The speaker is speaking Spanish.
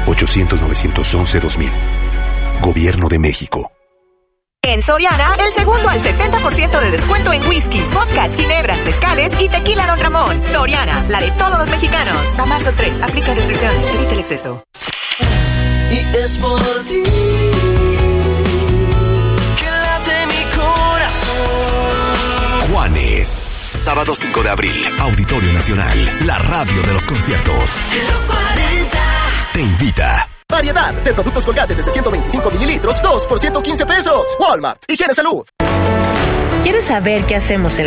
800-911-2000. Gobierno de México. En Soriana, el segundo al 70% de descuento en whisky, vodka, ginebras, mezcales y tequila Don Ramón. Soriana, la de todos los mexicanos. A marzo 3, aplica restricciones, evita el exceso. Y es por ti que late mi corazón. Juanes. Sábado 5 de abril, Auditorio Nacional, la radio de los conciertos. Los 40. Te invita. Variedad de productos Colgate desde 125 mililitros, 2 por 115 pesos. Walmart. Higiene Salud. ¿Quieres saber qué hacemos en